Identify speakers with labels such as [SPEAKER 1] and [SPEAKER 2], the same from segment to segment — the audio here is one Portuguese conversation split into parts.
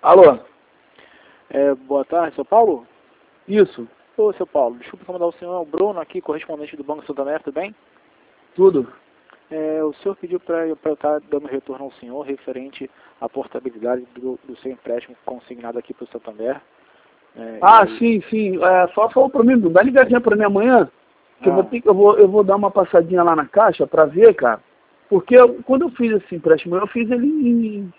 [SPEAKER 1] Alô?
[SPEAKER 2] Boa tarde, seu Paulo?
[SPEAKER 1] Isso,
[SPEAKER 2] Ô, seu Paulo, desculpa incomodar o senhor, é o Bruno aqui, correspondente do Banco Santander, tudo bem?
[SPEAKER 1] tudo.
[SPEAKER 2] O senhor pediu para eu estar dando retorno ao senhor referente à portabilidade do seu empréstimo consignado aqui para o Santander.
[SPEAKER 1] Sim. Só falou pra mim, dá ligadinha pra mim amanhã, que eu vou dar uma passadinha lá na caixa pra ver, cara. Porque quando eu fiz esse empréstimo, eu fiz ele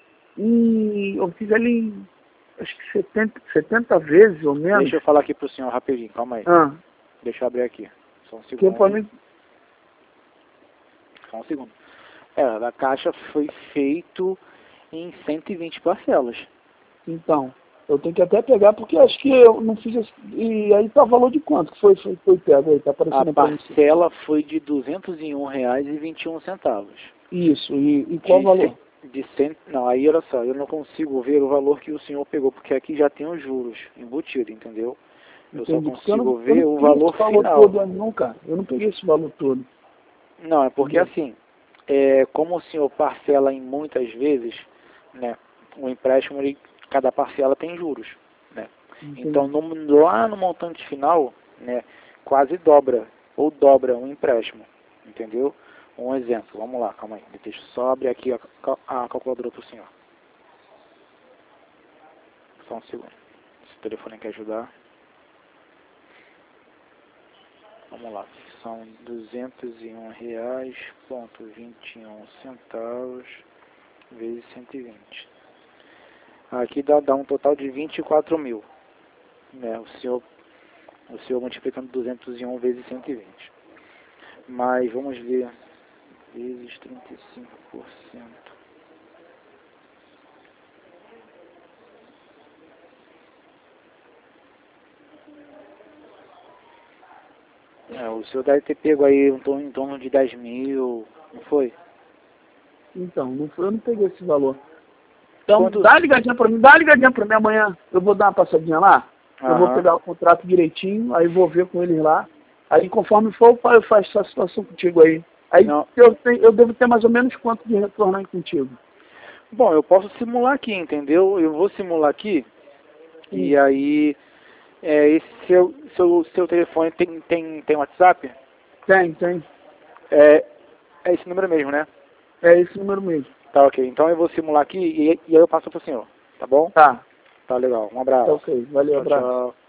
[SPEAKER 1] acho que 70 vezes ou menos.
[SPEAKER 2] Deixa eu falar aqui para o senhor rapidinho, calma aí. Deixa eu abrir aqui, só um
[SPEAKER 1] Que
[SPEAKER 2] segundo.
[SPEAKER 1] pra mim,
[SPEAKER 2] Só um segundo. A caixa foi feito em 120 parcelas.
[SPEAKER 1] então, eu tenho que até pegar, porque acho que eu não fiz esse, e aí tá valor de quanto que foi pego aí, tá aparecendo
[SPEAKER 2] A
[SPEAKER 1] pra mim.
[SPEAKER 2] parcela foi de R$ 201,21.
[SPEAKER 1] Isso, e qual o valor?
[SPEAKER 2] Não, aí olha só, eu não consigo ver o valor que o senhor pegou, porque aqui já tem os juros embutidos, entendeu? Eu só
[SPEAKER 1] Entendi. Porque eu
[SPEAKER 2] consigo
[SPEAKER 1] não
[SPEAKER 2] ver o
[SPEAKER 1] peguei
[SPEAKER 2] valor
[SPEAKER 1] esse valor
[SPEAKER 2] final.
[SPEAKER 1] todo, não, cara. Eu não peguei esse valor todo.
[SPEAKER 2] Não, é porque
[SPEAKER 1] Entendeu?
[SPEAKER 2] assim, como o senhor parcela em muitas vezes, né, o empréstimo, cada parcela tem juros, né?
[SPEAKER 1] Entendi.
[SPEAKER 2] Então, lá no montante final, né, quase dobra, ou dobra o empréstimo, entendeu? Um exemplo, vamos lá, calma aí, deixa eu só abrir aqui a calculadora para o senhor. Só um segundo, se o telefone quer ajudar. Vamos lá, são R$ 201,21 vezes 120. Aqui dá um total de 24 mil, né? O senhor multiplicando 201 vezes 120. Mas vamos ver, vezes 35%. O senhor deve ter pego aí em torno de 10 mil, não foi?
[SPEAKER 1] Então, eu não peguei esse valor. Então,
[SPEAKER 2] Quanto?
[SPEAKER 1] dá uma ligadinha pra mim amanhã. Eu vou dar uma passadinha lá. Eu vou pegar o contrato direitinho, aí vou ver com eles lá. Aí, conforme for, eu faço essa situação contigo aí. Aí, eu devo ter mais ou menos quanto de retorno aí contigo.
[SPEAKER 2] Bom, eu posso simular aqui, entendeu? Eu vou simular aqui. E aí, esse seu telefone tem WhatsApp?
[SPEAKER 1] Tem.
[SPEAKER 2] É esse número mesmo, né?
[SPEAKER 1] É esse número mesmo.
[SPEAKER 2] Tá, ok. Então eu vou simular aqui e aí eu passo pro senhor, tá bom?
[SPEAKER 1] Tá.
[SPEAKER 2] Tá legal. Um abraço.
[SPEAKER 1] Tá ok. Valeu,
[SPEAKER 2] Tchau,
[SPEAKER 1] abraço.
[SPEAKER 2] tchau.